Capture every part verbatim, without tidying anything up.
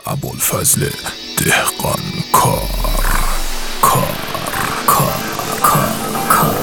ابوالفضل دهقان کار کار کار کار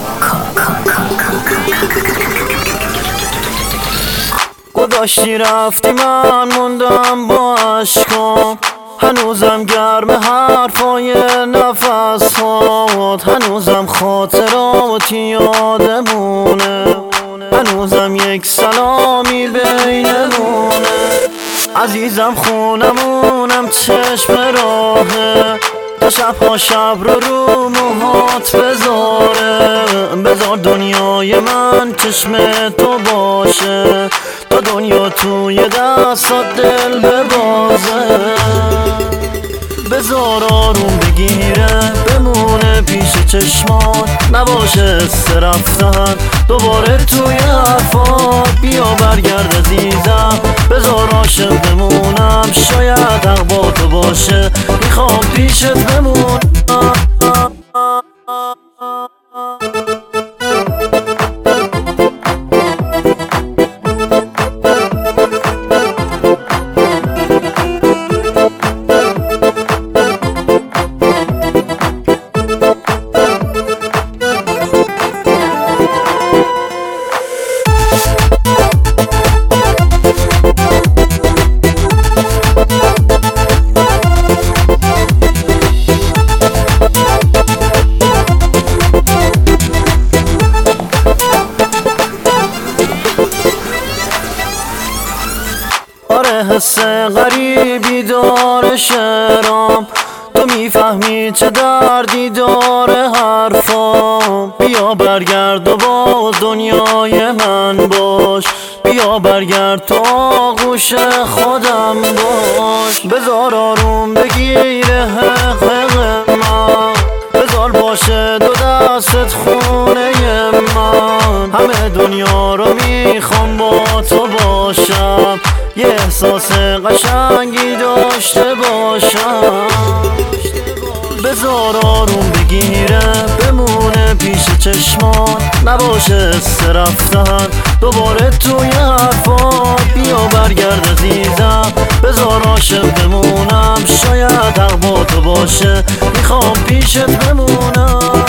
گذاشتی رفتی من موندم با عشقام، هنوزم گرم حرفای نفس هات، هنوزم خاطراتی یادمونه، هنوزم یک سلامی بینمونه. عزیزم خونمونم چشم راهه، تا شبها شب رو رو موهات بذاره، بذار دنیای من چشم تو باشه، تا دنیا توی دستات دل ببازه. بذار آروم بگیره بمونه پیش چشمات، نباشه حس رفتن دوباره توی حرفات. بیا برگرد عزیزم بذار عاشق بمونم، شاید حق با تو باشه میخوام پیشت بمونم. آره حس غریبی داره شعرام، تو میفهمی چه دردی داره حرفام. بیا برگرد و با دنیای من باش، بیا برگرد تو آغوش خودم باش. بذار آروم بگیره حق من، بذار باشه دو دستت خونه من. همه دنیا رو میخوام با تو باشم، یه احساس قشنگی داشته باشم. بذار آروم بگیره بمونه پیش چشمات، نباشه حس رفتن دوباره توی حرفات. بیا برگرد عزیزم بذار عاشق بمونم، شاید حق با تو باشه میخوام پیشت بمونم.